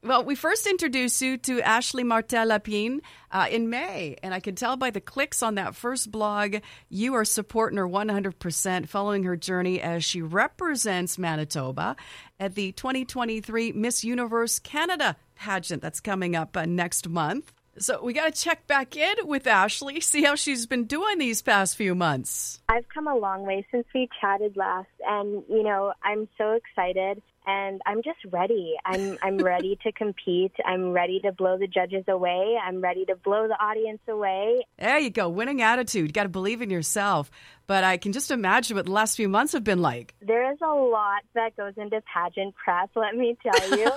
Well, we first introduced you to Ashley Martel-Lapine in May, and I can tell by the clicks on that first blog, you are supporting her 100%, following her journey as she represents Manitoba at the 2023 Miss Universe Canada pageant that's coming up next month. So we got to check back in with Ashley, see how she's been doing these past few months. I've come a long way since we chatted last, and, I'm so excited. And I'm just ready. I'm ready to compete. I'm ready to blow the judges away. I'm ready to blow the audience away. There you go. Winning attitude. You got to believe in yourself. But I can just imagine what the last few months have been like. There is a lot that goes into pageant prep, let me tell you.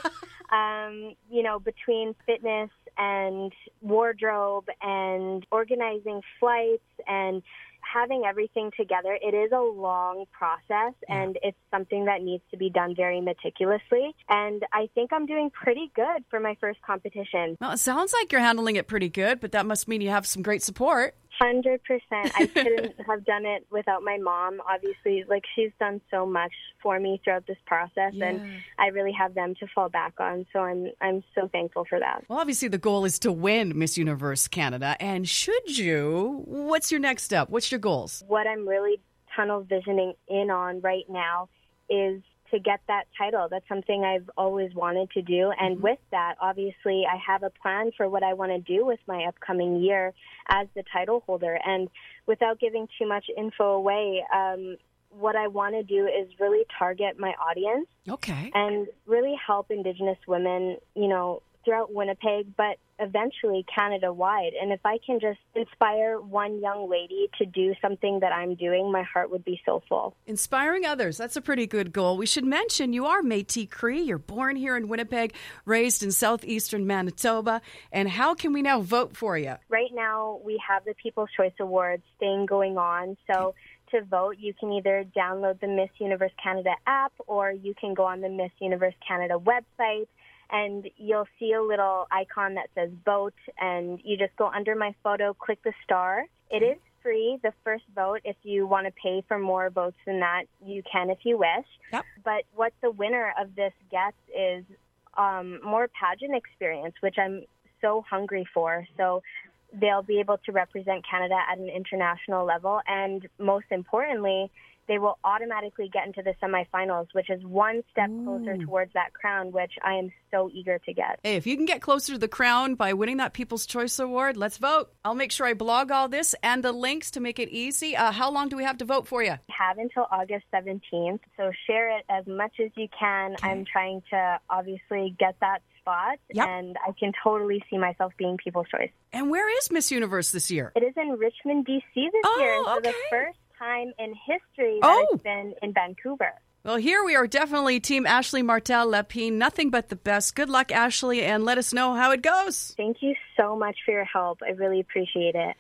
Between fitness and wardrobe and organizing flights and having everything together, it is a long process, and it's something that needs to be done very meticulously. And I think I'm doing pretty good for my first competition. Well, it sounds like you're handling it pretty good, but that must mean you have some great support. 100%. I couldn't have done it without my mom. Obviously, she's done so much for me throughout this process, and I really have them to fall back on. So I'm so thankful for that. Well, obviously, the goal is to win Miss Universe Canada. And should you, what's your next step? What's your goals? What I'm really tunnel visioning in on right now is to get that title. That's something I've always wanted to do. And with that, obviously, I have a plan for what I want to do with my upcoming year as the title holder. And without giving too much info away, what I want to do is really target my audience. Okay. And really help Indigenous women, throughout Winnipeg, but eventually Canada-wide. And if I can just inspire one young lady to do something that I'm doing, my heart would be so full. Inspiring others, that's a pretty good goal. We should mention you are Métis Cree. You're born here in Winnipeg, raised in southeastern Manitoba. And how can we now vote for you? Right now, we have the People's Choice Awards thing going on. So to vote, you can either download the Miss Universe Canada app, or you can go on the Miss Universe Canada website, and you'll see a little icon that says vote, and you just go under my photo, click the star. It is free, the first vote. If you want to pay for more votes than that, you can if you wish. Yep. But what the winner of this gets is more pageant experience, which I'm so hungry for. So they'll be able to represent Canada at an international level, and most importantly, they will automatically get into the semifinals, which is one step closer towards that crown, which I am so eager to get. Hey, if you can get closer to the crown by winning that People's Choice Award, let's vote. I'll make sure I blog all this and the links to make it easy. How long do we have to vote for you? We have until August 17th, so share it as much as you can. Okay. I'm trying to obviously get that spot, and I can totally see myself being People's Choice. And where is Miss Universe this year? It is in Richmond, BC this year. So the first time in history that it's been in Vancouver. Well, here we are, definitely Team Ashley Martel-Lapine. Nothing but the best. Good luck, Ashley, and let us know how it goes. Thank you so much for your help. I really appreciate it.